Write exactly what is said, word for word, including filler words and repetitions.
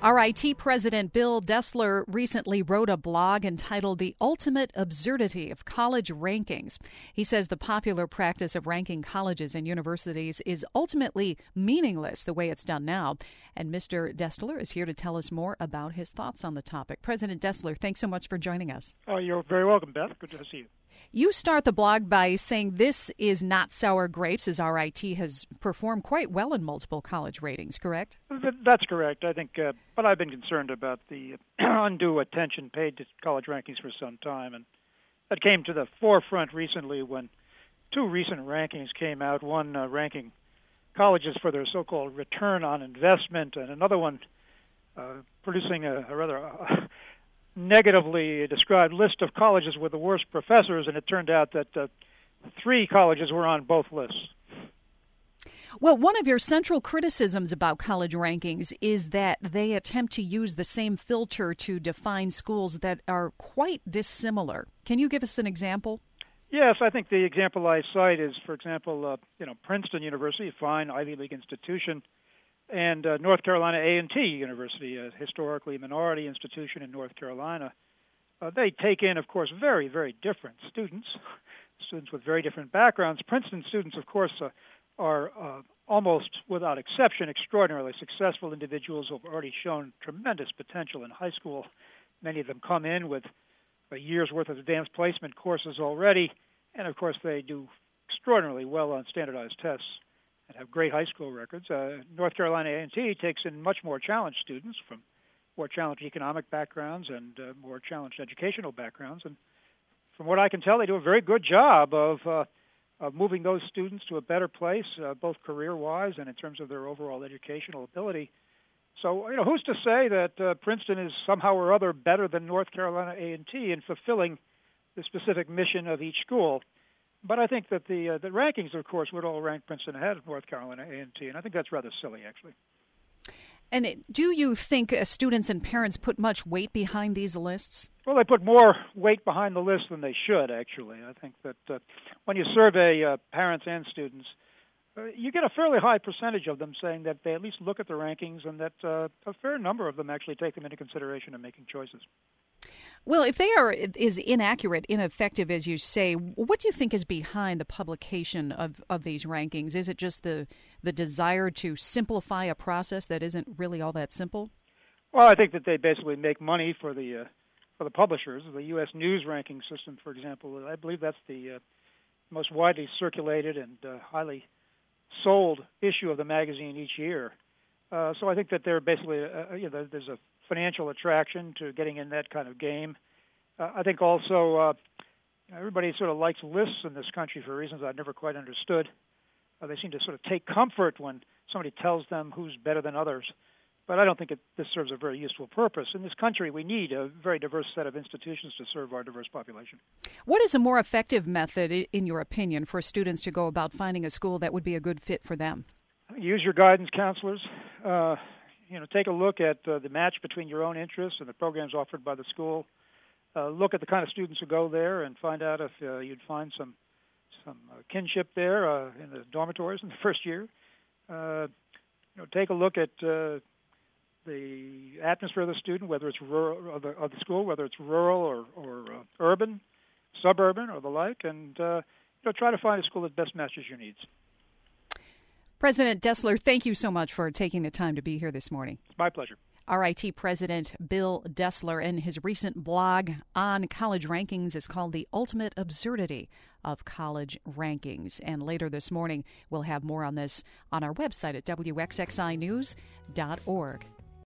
R I T President Bill Destler recently wrote a blog entitled The Ultimate Absurdity of College Rankings. He says the popular practice of ranking colleges and universities is ultimately meaningless the way it's done now. And Mister Destler is here to tell us more about his thoughts on the topic. President Destler, thanks so much for joining us. Oh, you're very welcome, Beth. Good to see you. You start the blog by saying this is not sour grapes, as R I T has performed quite well in multiple college ratings, correct? That's correct. I think, uh, but I've been concerned about the undue attention paid to college rankings for some time, and that came to the forefront recently when two recent rankings came out, one uh, ranking colleges for their so-called return on investment, and another one uh, producing a, a rather uh, negatively described list of colleges with the worst professors, and it turned out that uh, three colleges were on both lists. Well, one of your central criticisms about college rankings is that they attempt to use the same filter to define schools that are quite dissimilar. Can you give us an example? Yes, I think the example I cite is, for example, uh, you know, Princeton University, a fine Ivy League institution, and uh, North Carolina A and T University, a historically minority institution in North Carolina. Uh, they take in, of course, very, very different students, students with very different backgrounds. Princeton students, of course, uh, are uh, almost without exception extraordinarily successful individuals who have already shown tremendous potential in high school. Many of them come in with a year's worth of advanced placement courses already, and of course they do extraordinarily well on standardized tests and have great high school records. Uh, North Carolina A and T takes in much more challenged students from more challenged economic backgrounds and uh, more challenged educational backgrounds. And from what I can tell, they do a very good job of, uh, of moving those students to a better place, uh, both career-wise and in terms of their overall educational ability. So, you know, who's to say that uh, Princeton is somehow or other better than North Carolina A and T in fulfilling the specific mission of each school? But I think that the uh, the rankings, of course, would all rank Princeton ahead of North Carolina A and T, and I think that's rather silly, actually. And do you think uh, students and parents put much weight behind these lists? Well, they put more weight behind the list than they should, actually. I think that uh, when you survey uh, parents and students, uh, you get a fairly high percentage of them saying that they at least look at the rankings and that uh, a fair number of them actually take them into consideration in making choices. Well, if they are as inaccurate, ineffective as you say, what do you think is behind the publication of, of these rankings? Is it just the the desire to simplify a process that isn't really all that simple? Well, I think that they basically make money for the uh, for the publishers. The U S News ranking system, for example, I believe that's the uh, most widely circulated and uh, highly sold issue of the magazine each year. Uh, so I think that they're basically, uh, you know, there's a financial attraction to getting in that kind of game. Uh, I think also uh, everybody sort of likes lists in this country for reasons I've never quite understood. Uh, they seem to sort of take comfort when somebody tells them who's better than others. But I don't think it, this serves a very useful purpose. In this country, we need a very diverse set of institutions to serve our diverse population. What is a more effective method, in your opinion, for students to go about finding a school that would be a good fit for them? Use your guidance counselors. Uh, you know, take a look at uh, the match between your own interests and the programs offered by the school. Uh, look at the kind of students who go there and find out if uh, you'd find some some uh, kinship there uh, in the dormitories in the first year. Uh, you know, take a look at uh, the atmosphere of the student, whether it's rural of the, of the school, whether it's rural or, or uh, urban, suburban, or the like, and uh, you know, try to find a school that best matches your needs. President Destler, thank you so much for taking the time to be here this morning. It's my pleasure. R I T President Bill Destler, and his recent blog on college rankings is called The Ultimate Absurdity of College Rankings. And later this morning, we'll have more on this on our website at W X X I news dot org.